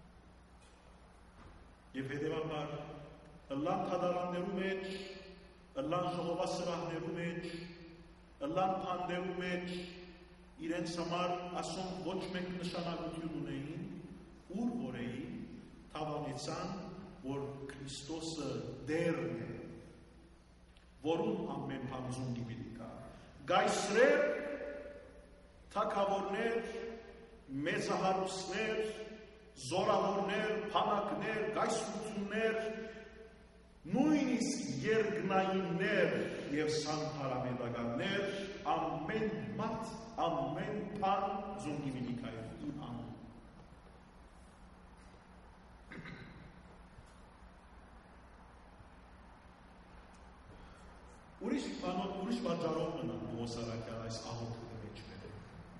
Եվ հետևաբար ըլլան թադարաններու մեջ, ըլլան ժողովասրահներու մեջ, ըլլան փանդերու մեջ իրենց համար ասոն ոչ մենք նշանակություն ունեին, ուր որ էին, թավանեցան, որ Քրիստոսը դերն է, որում ամեն համզուն դիպիլի կա։ Գայսրեր, թագավորներ, մեծահարուստներ, զորավորներ, փանակներ, գայսրություններ, նույնիսկ երկնայիններ և սանփարամետականներ, ամեն մատ, ամեն բան զունգի միլիկայով իմ անուն։ Ուրիշ բաժարով մնան Պողոս Արաքյան այս աղոթքը մեջ մերը,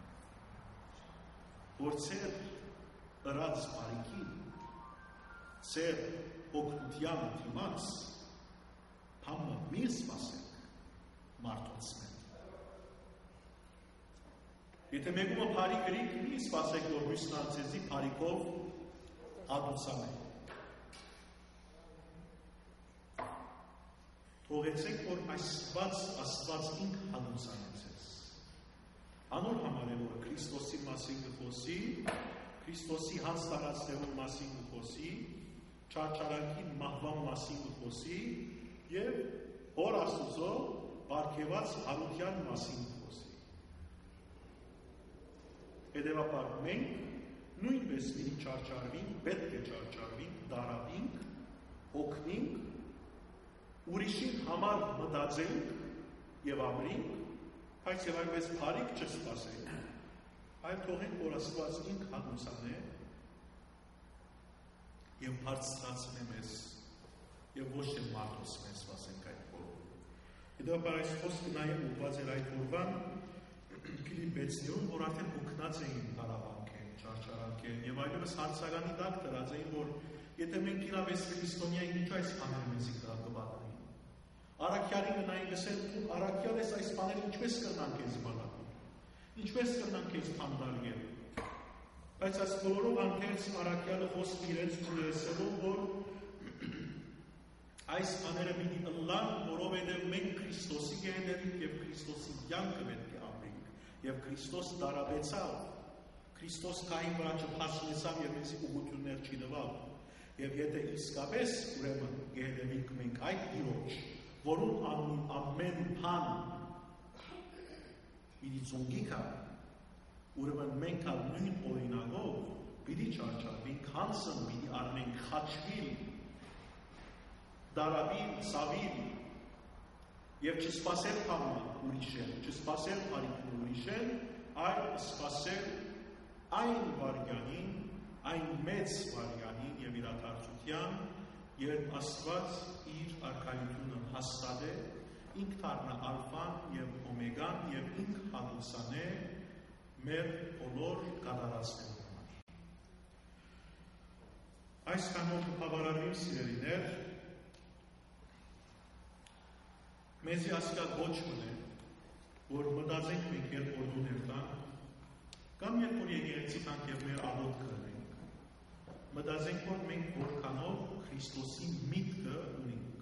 որ ծեր ըրած բարիքի, ծեր օգնության դիմաց փամը մի սպասեք մարդոց մեն։ Եթե մեկումը բարի գրիք մի սպասեք, որ հույսնան ձեզի բարիքով ադուցան է։ Թողեցեք, որ Աստված ինք հանդուցան է ձեզ։ Անոր համար է, որ Քրիստոսի մասին կխոսի, Քրիստոսի հանց տարածներուն մասին կխոսի, չարչարանքի մահվան մասին կխոսի և հոր Աստուծո պարգևած հարության մասին կխոսի։ Հետևաբար մենք նույնպես մի չարչարվինք, պետք է չարչարվինք, դարավինք, հոգնինք, ուրիշին համար մտածենք և ամրինք, բայց և այնպես բարիք չսպասենք, այլ թողենք, որ Աստված ինք հանդուսան է և բարձրացնե մեզ և ոչ թե մարդոս մեզ սպասենք այդ բոլորը։ Հետևաբար այս խոսքը նաև ուղղված էր այդ օրվան Փիլիպպեցիներուն, որ արդեն հոգնած էին տարավանքեն, չարչարանքեն և այլևս հարցականի տակ դրած էին, որ եթե մենք իրավես քրիստոնյային ինչ այս բաները մեզի կպատմի։ Արաքյալի մնային գսել, ու արաքյալ ես այս բաները ինչպես կրնան քեզ բանակում, ինչպես կրնան քեզ փանդարգել։ Բայց այս բոլորով անկեղծ արաքյալը խոսք իրենց ունեցելով, որ այս բաները պիտի ըլլան, որովհետև մենք Քրիստոսի կհետևենք և Քրիստոսի կյանքը պետք է ապրենք, և Քրիստոս տարաբեցավ, Քրիստոս կային վրա չփասնեցավ և մեզի ուղղություններ չի տվավ։ Եվ եթե իսկապես ուրեմն գերդեվինք մենք այդ Տիրոջ, որուն անունին ամեն բան պիտի ծունգի կա, ուրեմն մենք ալ նույն օրինակով պիտի չարչարվենք, հանցն պիտի առնենք խաչվիլ, դարավիլ, սավիլ, եւ չսպասել համը ուրիշեն, չսպասել հարիկն ուրիշեն, այլ սպասել այն վարյանին, այն մեծ վարյանին եւ իրադարձության, երբ Աստված իր արքայությունը հաստատ է, ինք դառնա ալֆան եւ օմեգան եւ ինք հանդիսանե մեր բոլոր կատարածքների համար։ Այս կանոն բավարարին սիրելիներ, մեզի ասկա ոչ մնե, որ մտածենք մենք երբ որ դուներ տանք, կամ երբ որ եկեղեցի տանք եւ մեր աղոտ կրենք, մտածենք որ մենք որքանով Քրիստոսի միտքը ունենք։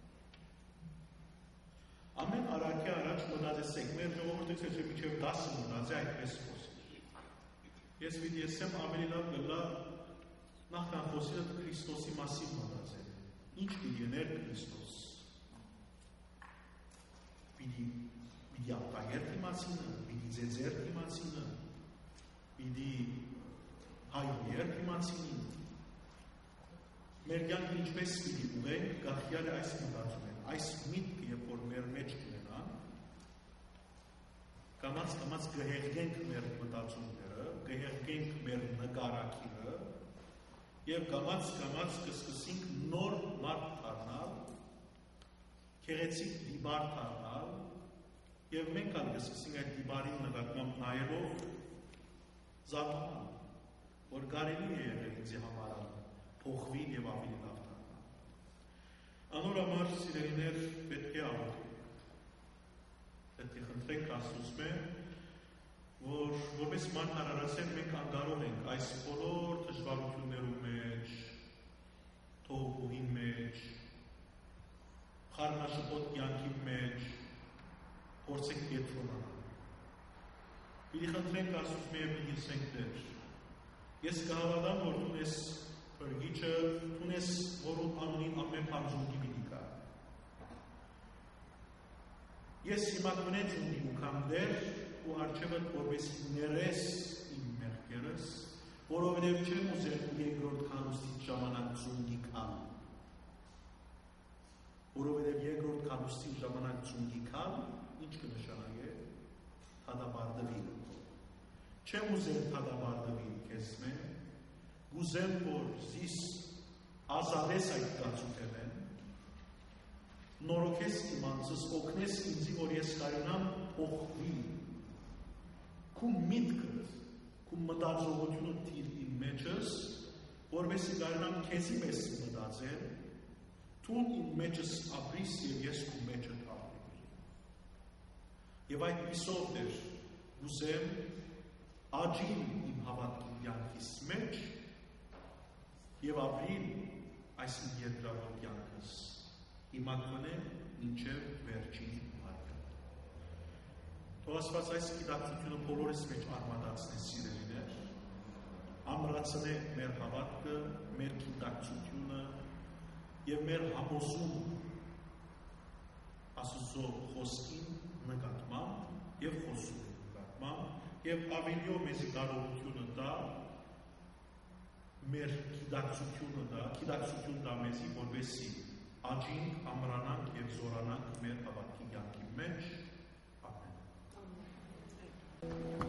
Ամեն արարքի առաջ մտածեցեք, մեր ժողովուրդը չէ մինչև 10 մտածի այդպես խոսել։ Ես պիտի ասեմ ավելի լավ գլա նախքան խոսելը Քրիստոսի մասին մտածել։ Ինչ պիտի ներ Քրիստոս։ Պիտի ապտագեր իմացինը, պիտի ձեզեր իմացինը, պիտի հայեր իմացինին։ Մեր կյանքը ինչպես պիտի ուղենք, գախյալը այս մտածում են, այս միտքը երբ որ մեր մեջ կունենան, կամաց կհեղգենք մեր մտածումները, կհեղգենք մեր նկարակիրը եւ կամաց կսկսենք նոր մարդ դառնալ, գեղեցիկ դիբար դառնալ եւ մենք կսկսենք այդ դիբարին նկատմամբ նայելով զարմանալ, որ կարելի է եղել ինձ համար փոխվին եւ ավելի լավ դառնալ։ Անոր համար սիրելիներ պետք է աղոթենք։ Պետք է խնդրենք Աստծուց որ որպես մանարարացել մենք անկարող ենք այս բոլոր դժվարություններում մեջ, թողուհի մեջ, խառնաշփոթ կյանքի մեջ փորձենք կենտրոնանալ։ Պիտի խնդրենք Աստծուց եւ պիտի ասենք Տեր, ես կհավատամ, որ դու ես Փրկիչը, դու ես որում անունին ամեն բան զուգի պիտի կա։ Ես հիմա կմնեց ունի ու կամ Տեր ու արջևդ որպես ներես իմ մեղքերս, որովհետև չեմ ուզել ու երկրորդ քանուստի ժամանակ զուգի կալ։ Որովհետև երկրորդ քանուստի ժամանակ զուգի կալ, ինչ կնշանակե թադաբարդվի։ Չեմ ուզել թադաբարդվի քեզ մե, գուզեմ որ զիս ազատես այդ կացութեն, նորոգես իմ անձս, օգնես ինձի, որ ես կարենամ փոխվի, քու միտքդ, քու մտածողությունը թիր իմ մեջս, որովհետև կարենամ քեզի պես մտածել, թուն իմ մեջս ապրիս եւ ես քու մեջը ապրեմ։ Եվ այդ պիսով դեր գուզեմ աճին իմ հավատքի կյանքիս մեջ եւ ապրիլ այս երկրավոր կյանքս հիմա կոնե մինչև վերջին հարկը։ Թող Աստված այս գիտակցությունը բոլորիս մեջ արմատացնի սիրելիներ, ամրացնե մեր հավատքը, մեր գիտակցությունը եւ մեր համոզումը Աստծո խոսքին նկատմամբ եւ խոսքի նկատմամբ եւ ավելիով մեզի կարողությունը տա մեր գիտակցություն դա մեզի, որպեսզի աճինք, ամրանանք եւ զորանանք մեր հավատքի կյանքի մեջ։ Ամեն։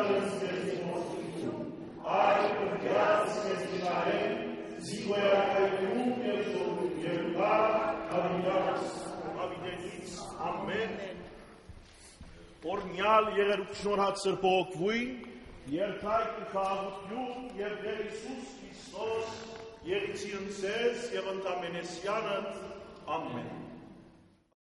Ալնս կեզի մոսություն, այլ կրգյաց կեզի նարեն, զիգոյակայություն և ժողում և բար, հավիդաց, հավիդենից, ամեն, օրնյալ եղերուքշնոր հացր պողոքվույն, երթայք կխաղություն և դեր Իսուս Քրիստոս, եղիցի ընցես և ընտամենեսյանըտ, ամեն։